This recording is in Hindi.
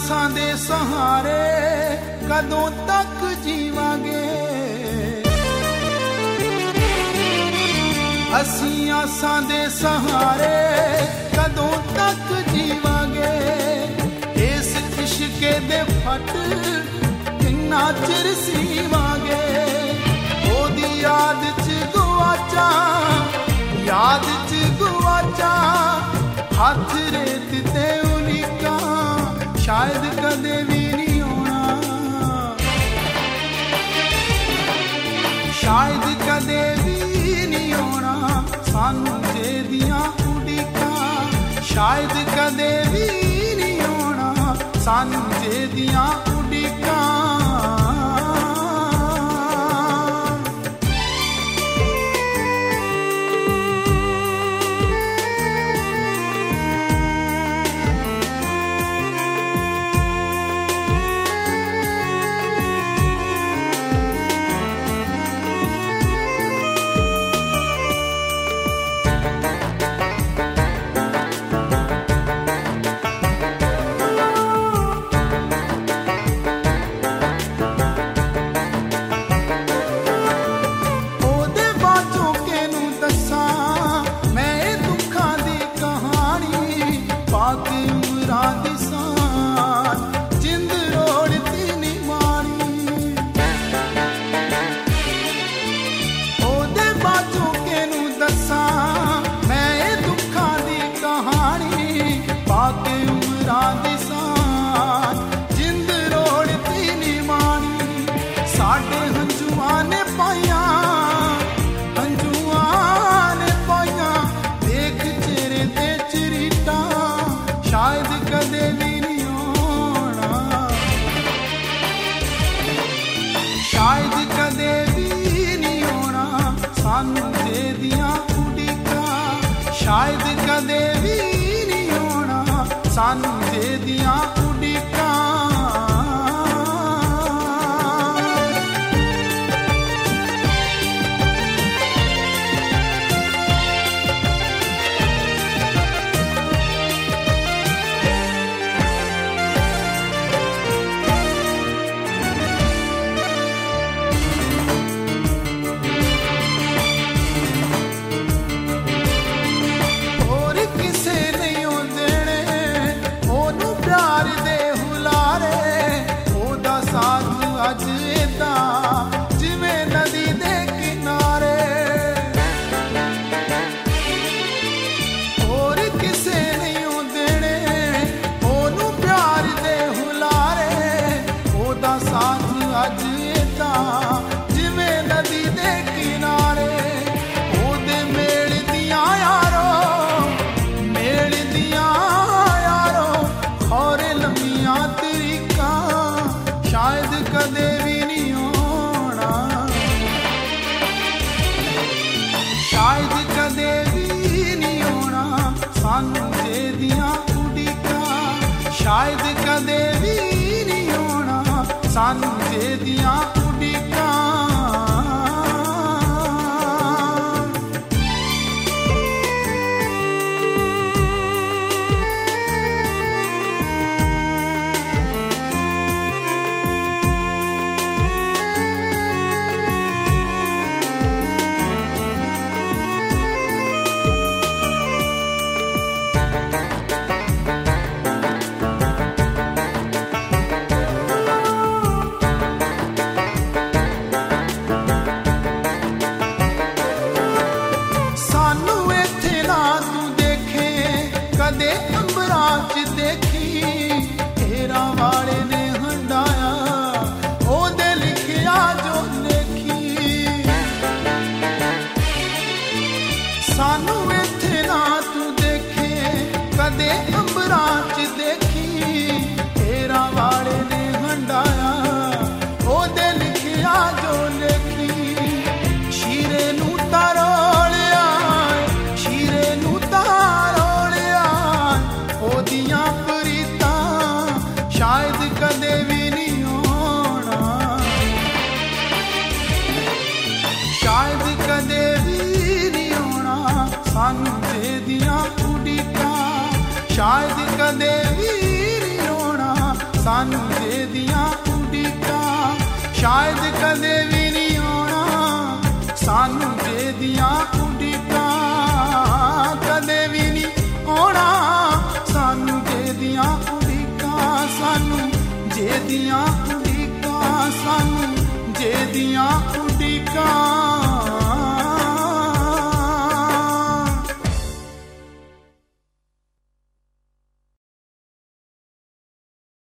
आसां दे सहारे कदों तक जीवांगे, असीं आसां दे सहारे कदों तक जीवांगे। इस इश्के दे फट किन्ना चिर सीवांगे। ओदी याद च गुआचा, याद च गुआचा, हाथ रेत ते उलीका शायद कदे भी नहीं होना, शायद कदे भी नहीं होना सानू जेदियां उड़ीका, शायद कदे भी नहीं होना सानू जेदियां उड़ीका। शायद कदे भी नहीं होना सानू जेदियां उड़ीका। शायद कदे भी नहीं होना सानू जेदियां उड़ीका। सानू इत्थे ना तू देखे कदे अंबरां च देखी, तेरा वाले ने हंडाया ओदे लिखिया जो लेखी। शीरे नू तारोलिया, शीरे नू तारोलिया, ओदियां प्रीतां शायद कदे भी नहीं होना, शायद कदे भी सानू जेदियां उड़ीका। शायद कदे भी नहीं होना ਸਾਨੂੰ ਦੇ ਦੀਆਂ ਉਡੀਕਾਂ, ਸ਼ਾਇਦ ਕਦੇ ਵੀ ਨਹੀਂ ਆਉਣਾ ਸਾਨੂੰ ਦੇ ਦੀਆਂ ਉਡੀਕਾਂ।